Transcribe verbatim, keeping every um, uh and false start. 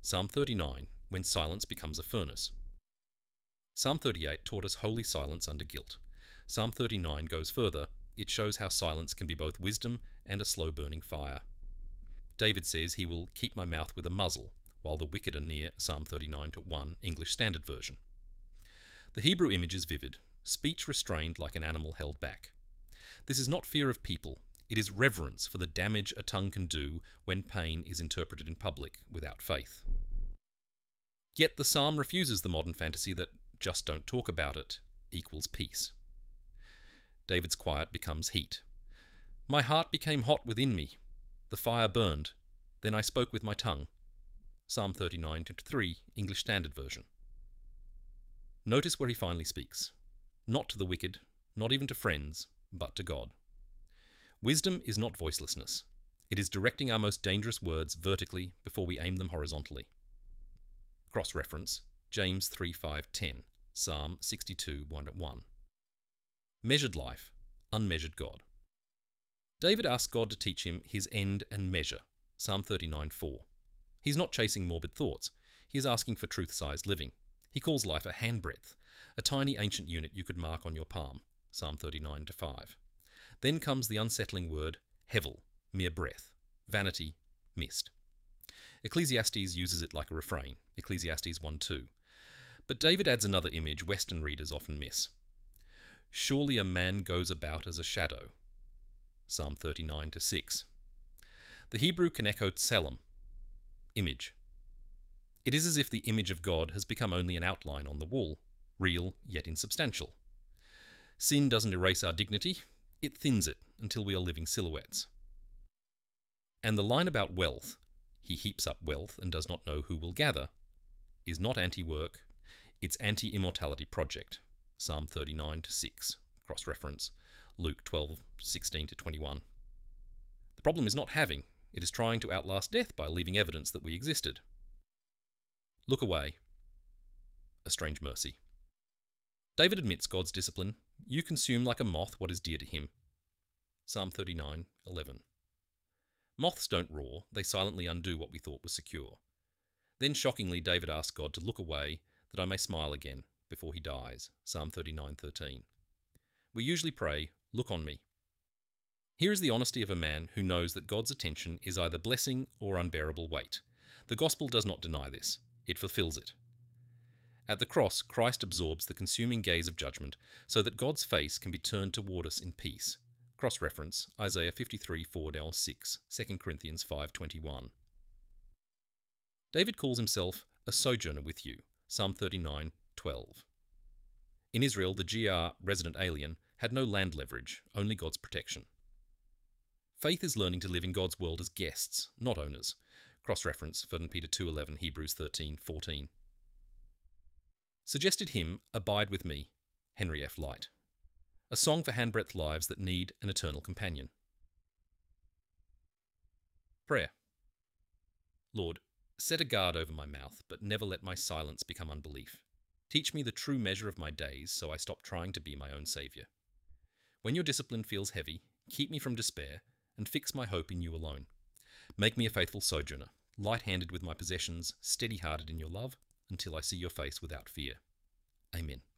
Psalm thirty-nine, when silence becomes a furnace. Psalm thirty-eight taught us holy silence under guilt. Psalm thirty-nine goes further. It shows how silence can be both wisdom and a slow-burning fire. David says he will keep my mouth with a muzzle, while the wicked are near. Psalm thirty-nine to one, English Standard Version. The Hebrew image is vivid, speech restrained like an animal held back. This is not fear of people, it is reverence for the damage a tongue can do when pain is interpreted in public without faith. Yet the psalm refuses the modern fantasy that just don't talk about it equals peace. David's quiet becomes heat. My heart became hot within me. The fire burned. Then I spoke with my tongue. Psalm thirty-nine to three, English Standard Version. Notice where he finally speaks. Not to the wicked, not even to friends, but to God. Wisdom is not voicelessness. It is directing our most dangerous words vertically before we aim them horizontally. Cross-reference, James three five ten, Psalm sixty-two one one. Measured life, unmeasured God. David asks God to teach him his end and measure, Psalm thirty-nine four. He's not chasing morbid thoughts. He is asking for truth-sized living. He calls life a handbreadth, a tiny ancient unit you could mark on your palm, Psalm thirty-nine to five. Then comes the unsettling word, hevel, mere breath, vanity, mist. Ecclesiastes uses it like a refrain, Ecclesiastes one two. But David adds another image Western readers often miss. Surely a man goes about as a shadow, Psalm thirty-nine to six. The Hebrew can echo tselem, image. It is as if the image of God has become only an outline on the wall, real yet insubstantial. Sin doesn't erase our dignity, it thins it until we are living silhouettes. And the line about wealth, he heaps up wealth and does not know who will gather, is not anti-work, it's anti-immortality project, Psalm thirty-nine to six, cross-reference, Luke twelve sixteen to twenty-one. The problem is not having, it is trying to outlast death by leaving evidence that we existed. Look away. A strange mercy. David admits God's discipline. You consume like a moth what is dear to him. Psalm thirty-nine eleven. Moths don't roar, they silently undo what we thought was secure. Then shockingly David asks God to look away that I may smile again before he dies. Psalm thirty-nine thirteen. We usually pray, look on me. Here is the honesty of a man who knows that God's attention is either blessing or unbearable weight. The gospel does not deny this. It fulfills it. At the cross, Christ absorbs the consuming gaze of judgment so that God's face can be turned toward us in peace. Cross-reference, Isaiah fifty-three four six, Second Corinthians five twenty-one. David calls himself a sojourner with you, Psalm thirty-nine twelve. In Israel, the G R resident alien had no land leverage, only God's protection. Faith is learning to live in God's world as guests, not owners. Cross-reference, First Peter two eleven, Hebrews thirteen fourteen. Suggested hymn, Abide With Me, Henry F. Light. A song for handbreadth lives that need an eternal companion. Prayer. Lord, set a guard over my mouth, but never let my silence become unbelief. Teach me the true measure of my days so I stop trying to be my own saviour. When your discipline feels heavy, keep me from despair and fix my hope in you alone. Make me a faithful sojourner, light-handed with my possessions, steady-hearted in your love, until I see your face without fear. Amen.